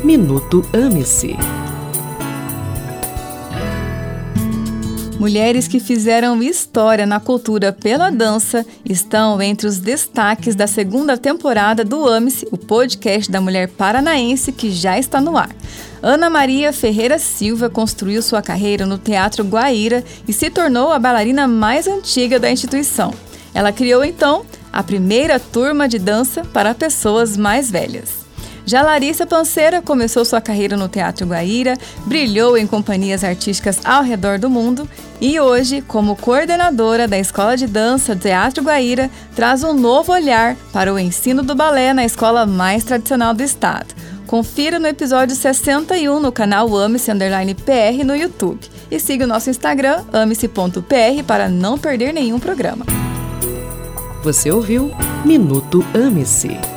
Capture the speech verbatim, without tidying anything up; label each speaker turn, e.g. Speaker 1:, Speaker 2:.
Speaker 1: Minuto Ame-se.
Speaker 2: Mulheres que fizeram história na cultura pela dança estão entre os destaques da segunda temporada do Ame-se, o podcast da mulher paranaense que já está no ar. Ana Maria Ferreira Silva construiu sua carreira no Teatro Guaíra e se tornou a bailarina mais antiga da instituição. Ela criou, então, a primeira turma de dança para pessoas mais velhas. Já Larissa Panceira começou sua carreira no Teatro Guaíra, brilhou em companhias artísticas ao redor do mundo e hoje, como coordenadora da Escola de Dança do Teatro Guaíra, traz um novo olhar para o ensino do balé na escola mais tradicional do estado. Confira no episódio sessenta e um no canal Ame-se Underline P R no YouTube e siga o nosso Instagram, ame-se ponto p r, para não perder nenhum programa.
Speaker 1: Você ouviu Minuto Ame-se.